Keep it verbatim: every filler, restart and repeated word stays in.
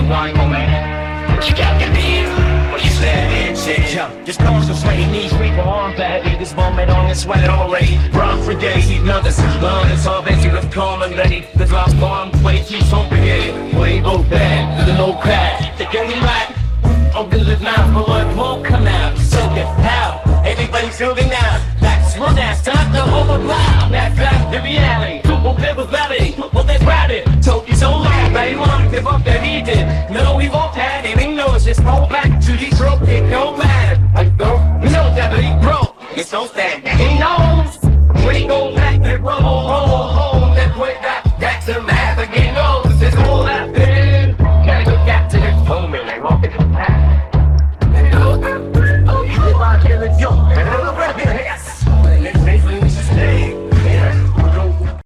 one moment. You got the beat. What you said, it shit. Yo, just come so sweaty knees, we were on bad. Leave this moment on and sweat it already. Run for days, even though this is blood. It's all that you have calm and ready. The drop bomb, way too complicated. Way go bad, the no crash. The getting right. I'm gonna live now, but what won't come out. So get how? Everybody's moving now. That's one that's time to overflow. That's back to reality. Well, never valley. Well, they brought it. Told you so long, they want to give up that he did. No, we won't have it. He knows just roll back to these rope. It don't matter. I don't know that he broke. It's so sad. He knows when he goes back to the rubble.